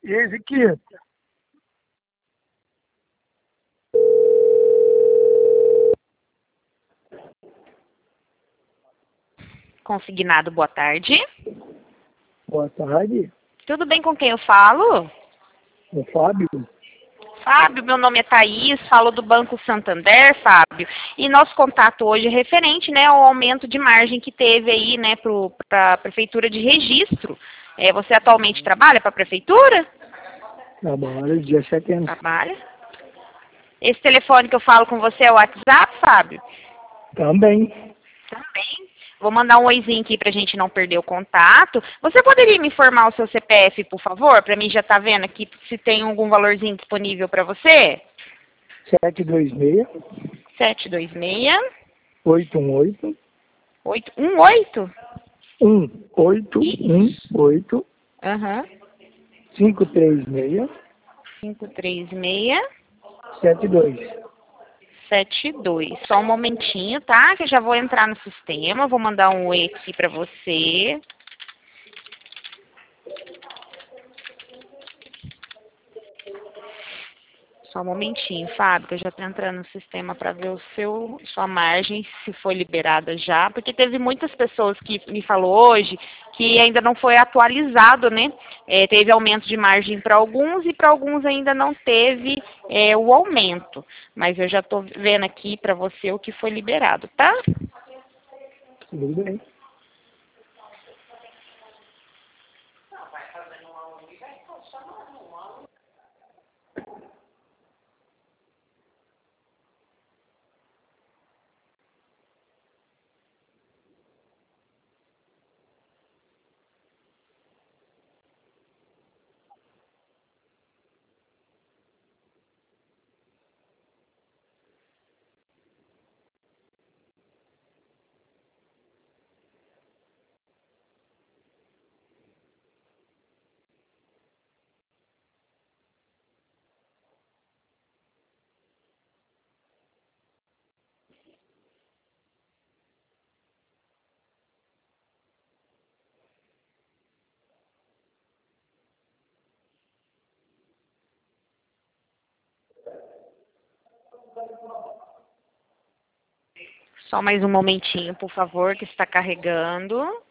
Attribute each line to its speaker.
Speaker 1: Esse aqui.
Speaker 2: Consignado, boa tarde.
Speaker 1: Boa tarde.
Speaker 2: Tudo bem com quem eu falo?
Speaker 1: O Fábio.
Speaker 2: Fábio, meu nome é Thaís, falo do Banco Santander, Fábio. E nosso contato hoje é referente, né, ao aumento de margem que teve aí, né, para a Prefeitura de Registro. Você atualmente trabalha para a Prefeitura?
Speaker 1: Trabalho 17 anos.
Speaker 2: Trabalha. Esse telefone que eu falo com você é o WhatsApp, Fábio?
Speaker 1: Também.
Speaker 2: Também. Vou mandar um oizinho aqui pra gente não perder o contato. Você poderia me informar o seu CPF, por favor? Pra mim já tá vendo aqui se tem algum valorzinho disponível pra você?
Speaker 1: 726
Speaker 2: 726
Speaker 1: 818
Speaker 2: 818?
Speaker 1: 1818
Speaker 2: Aham.
Speaker 1: 536
Speaker 2: 536
Speaker 1: 72.
Speaker 2: 72. Só um momentinho, tá? Que eu já vou entrar no sistema. Vou mandar um oi aqui pra você. Só um momentinho, Fábio, que eu já estou entrando no sistema para ver sua margem, se foi liberada já, porque teve muitas pessoas que me falou hoje que ainda não foi atualizado, né? Teve aumento de margem para alguns e para alguns ainda não teve o aumento. Mas eu já estou vendo aqui para você o que foi liberado, tá?
Speaker 1: Tudo bem.
Speaker 2: Só mais um momentinho, por favor, que está carregando.